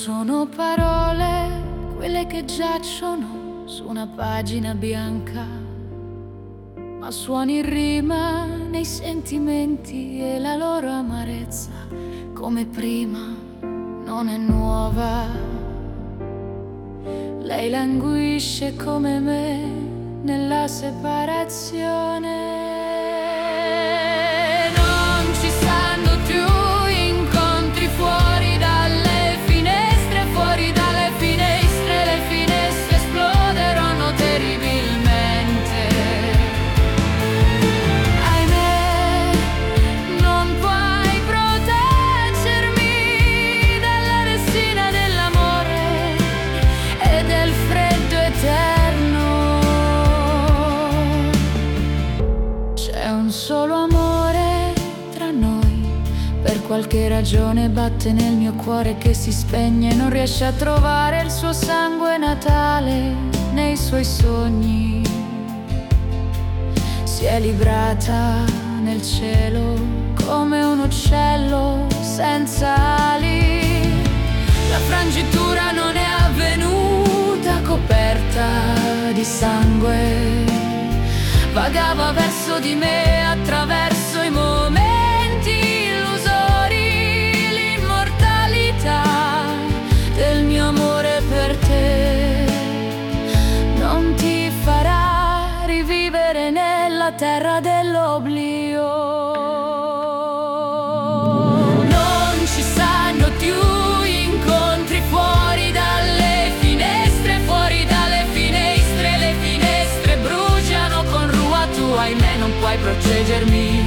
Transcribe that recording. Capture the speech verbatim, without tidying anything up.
sono parole, quelle che giacciono su una pagina bianca, ma suoni in rima nei sentimenti e la loro amarezza, come prima, non è nuova. Lei languisce come me nella separazione. Non ci stanno più incontri fuori dalle finestre, fuori dalle finestre, le finestre esploderanno terribilmente. Ahimè, non puoi proteggermi dalla resina dell'amore e del freddo eterno. C'è un solo amore tra noi, per qualche ragione batte nel mio cuore che si spegne, non riesce a trovare il suo sangue natale nei suoi sogni. Si è librata nel cielo come un uccello senza ali. La frangitura non è avvenuta coperta di sangue, vagava verso di me attraverso i momenti illusori, l'immortalità del mio amore per te non ti farà rivivere nella terra dell'oblio. Non ci saranno più incontri fuori dalle finestre, fuori dalle finestre, le finestre bruciano con rua, tu ahimè non puoi proteggermi